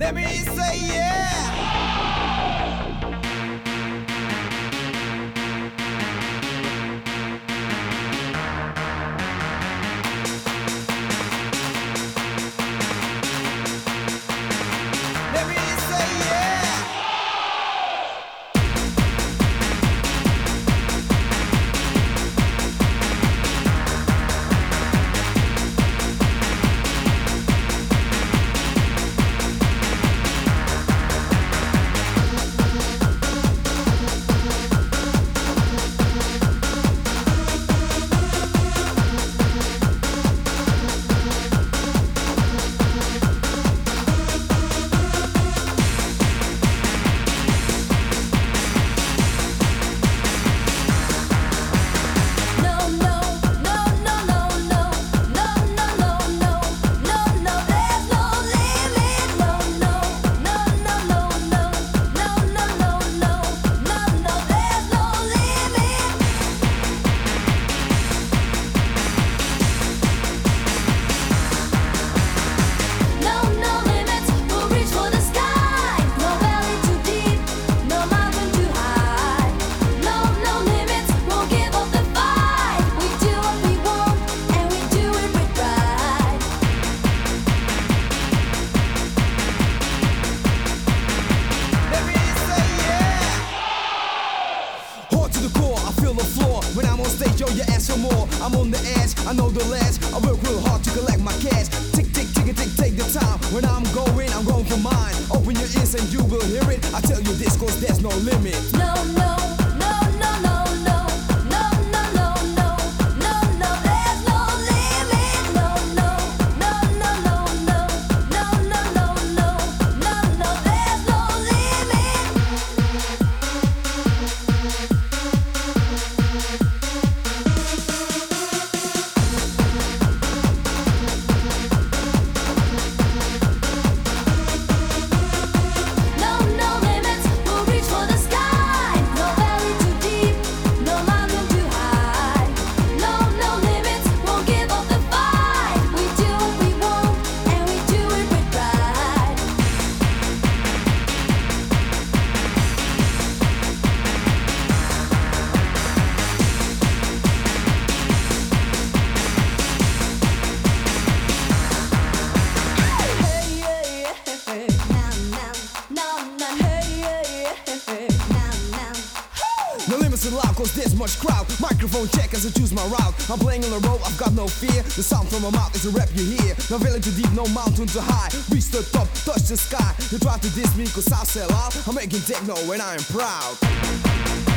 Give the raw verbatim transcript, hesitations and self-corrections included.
Let me say yeah. Let me say yeah. When I'm on stage, yo, you ask for more. I'm on the edge, I know the last. I work real hard to collect my cash. Tick, tick, tick, tick, take the time. When I'm going, I'm going for mine. Open your ears and you will hear it. I tell you this, cause there's no limit. No, no, no, no, no, no. No, no, no, no. No, no, there's no limit. No, no, no, no, no, no. No, no, no, no. No, no, there's no limit. No limits allowed cause there's much crowd. Microphone check as I choose my route. I'm playing on the road, I've got no fear. The sound from my mouth is a rap you hear. No valley too deep, no mountain too high. Reach the top, touch the sky. You try to diss me cause I sell out. I'm making techno and I am proud.